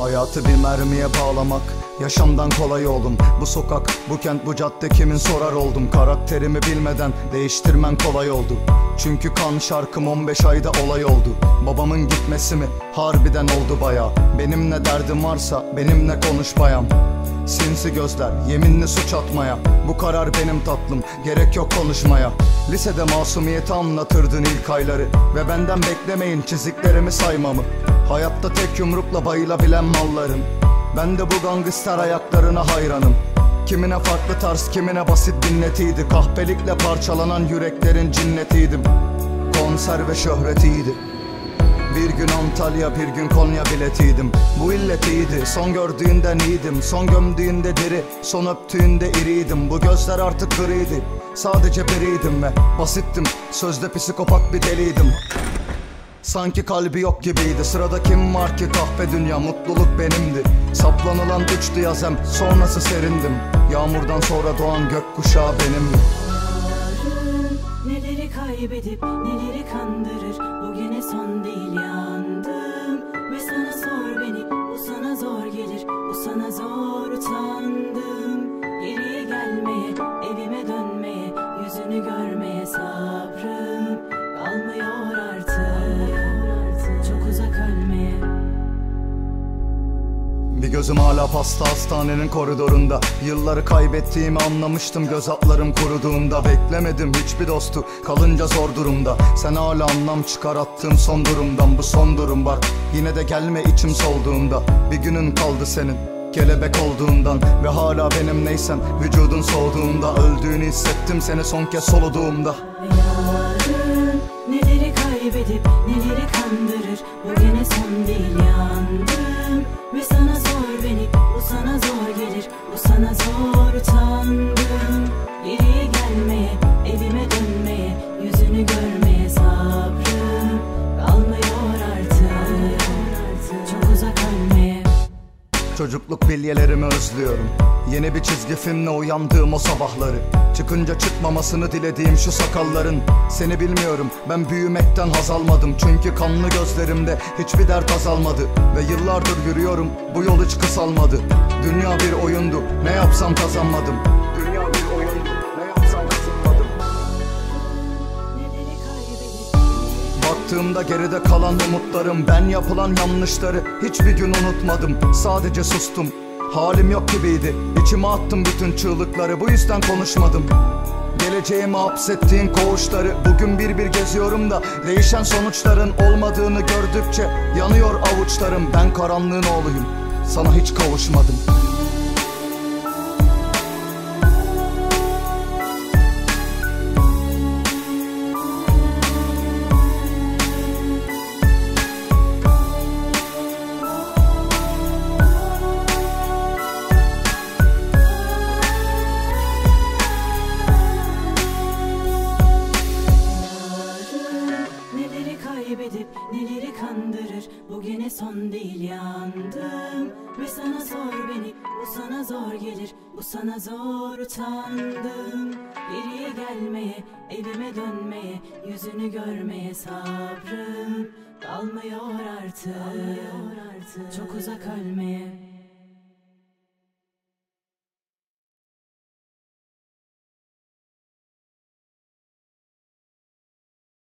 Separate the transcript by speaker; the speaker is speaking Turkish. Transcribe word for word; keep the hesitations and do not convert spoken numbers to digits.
Speaker 1: Hayatı bir mermiye bağlamak yaşamdan kolay oldum. Bu sokak, bu kent, bu cadde kimin sorar oldum. Karakterimi bilmeden değiştirmen kolay oldu. Çünkü kan şarkım on beş ayda olay oldu. Babamın gitmesi mi? Harbiden oldu baya. Benim ne derdim varsa benimle konuş bayan. Sinsi gözler, yeminli suç atmaya. Bu karar benim tatlım, gerek yok konuşmaya. Lisede masumiyeti anlatırdın ilk ayları. Ve benden beklemeyin çiziklerimi saymamı. Hayatta tek yumrukla bayılabilen malların. Ben de bu gangster ayaklarına hayranım. Kimine farklı tarz, kimine basit minnetiydi. Kahpelikle parçalanan yüreklerin cinnetiydim. Konser ve şöhretiydi. Bir gün Antalya, bir gün Konya biletiydim. Bu illet iyiydi, son gördüğünden iyiydim. Son gömdüğünde diri, son öptüğünde iriydim. Bu gözler artık griydi, sadece biriydim ve basittim. Sözde psikopat bir deliydim. Sanki kalbi yok gibiydi. Sırada kim var ki kahpe dünya, mutluluk benimdi. Saplanılan uçtu yazem, sonrası serindim. Yağmurdan sonra doğan gökkuşağı benimdi.
Speaker 2: Neleri kaybedip neleri kandırır, bugüne son değil yandım. Ve sana sor beni, bu sana zor gelir, bu sana zor utandım. Geriye gelmeye, evime dönmeye, yüzünü görmeye sabrım kalmıyor artık, çok uzak ölmeye.
Speaker 1: Bir gözüm hala pasta hastanenin koridorunda. Yılları kaybettiğimi anlamıştım göz altlarım kuruduğunda. Beklemedim hiçbir dostu, kalınca zor durumda. Sen hala anlam çıkar attığım son durumdan. Bu son durum bak, yine de gelme içim solduğunda. Bir günün kaldı senin, kelebek olduğundan. Ve hala benim neysen, vücudun soğuduğunda. Öldüğünü hissettim seni son kez soluduğumda.
Speaker 2: Yarın neleri kaybedip neleri kandırır, bugüne son değil yandım. Ve sana sor beni, bu sana zor gelir, bu sana zor utandım. Geriye gelmeye, evime dönmeye, yüzünü görmeye sabrım kalmıyor artık, çok uzak ölmeye.
Speaker 1: Çocukluk bilyelerimi özlüyorum. Yeni bir çizgi filmle uyandığım o sabahları. Çıkınca çıkmamasını dilediğim şu sakalların. Seni bilmiyorum, ben büyümekten haz almadım. Çünkü kanlı gözlerimde hiçbir dert azalmadı. Ve yıllardır yürüyorum, bu yol hiç kısalmadı. Dünya bir oyundu, ne yapsam kazanmadım. Dünya bir oyundu, ne yapsam kazanmadım. Baktığımda geride kalan umutlarım, ben yapılan yanlışları hiçbir gün unutmadım. Sadece sustum, halim yok gibiydi. İçime attım bütün çığlıkları, bu yüzden konuşmadım. Geleceğimi hapsettiğin koğuşları bugün bir bir geziyorum da değişen sonuçların olmadığını gördükçe yanıyor avuçlarım. Ben karanlığın oğluyum, sana hiç kavuşmadım.
Speaker 2: Kaybedip neleri kandırır, bugüne son değil yandım. Ve sana sor beni, bu sana zor gelir, bu sana zor utandım. Geriye gelmeye, evime dönmeye, yüzünü görmeye sabrım kalmıyor artık, çok uzak ölmeye.